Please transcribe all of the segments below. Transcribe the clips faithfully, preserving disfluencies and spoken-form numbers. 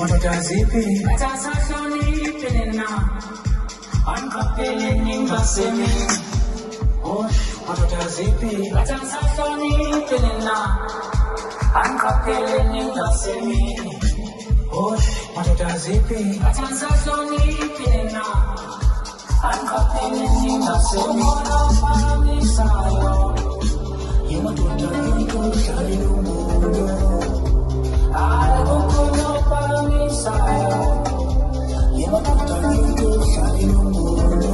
Zipi, atasahloniphi nina ankapele ningasemi Osh, madoda zipi, atasahloniphi nina ankapele ningasemi Osh, madoda zipi, atasahloniphi nina ankapele ningasemi Umono pamisayo Yemadoda yuntu shalilumundo Alekukuno pamisayo Yemadoda yuntu shalilumundo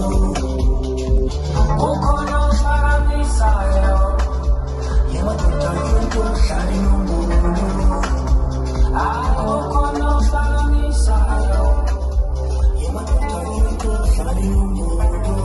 Ukono pamisayo Yemadoda yuntu shalilumundo Alekukuno pamisayo Yemadoda yuntu shalilumundo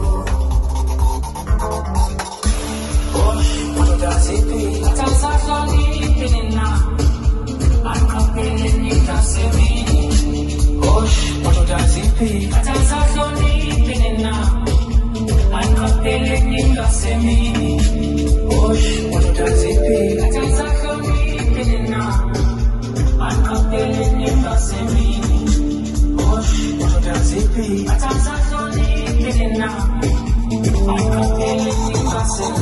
Osh, madoda zipi, atasahloniphi nina ankapele ningasemi Osh, madoda zipi, atasahloniphi nina ankapele ningasemi Osh, madoda zipi, atasahloniphi nina ankapele ningasemi Osh, madoda zipi, atasahloniphi nina ankapele ningasemi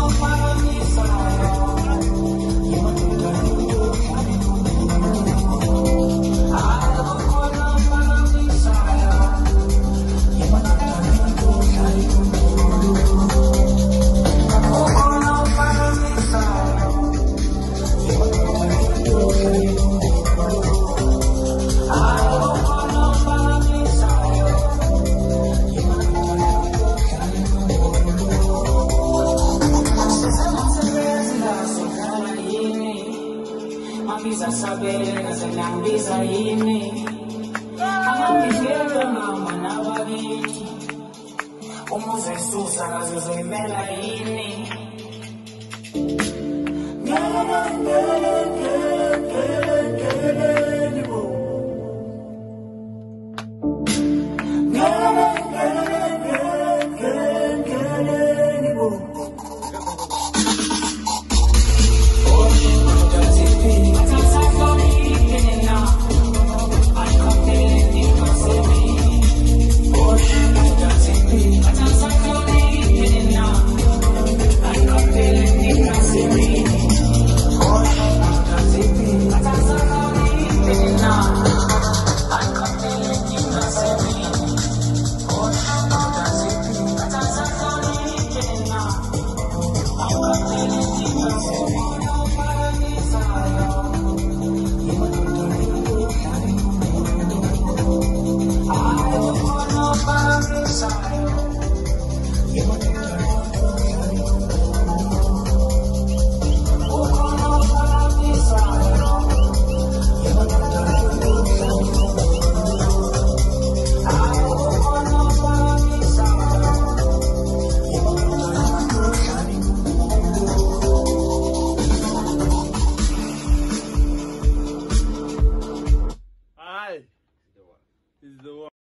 Mabisa sabele nasenambisa yini Amambihelo mama wakithi Umuze susa kazozoyimela yini Ngele ngele ngele ngele ngele nibo Ngele ngele ngele ngele ngele nibo Is the one.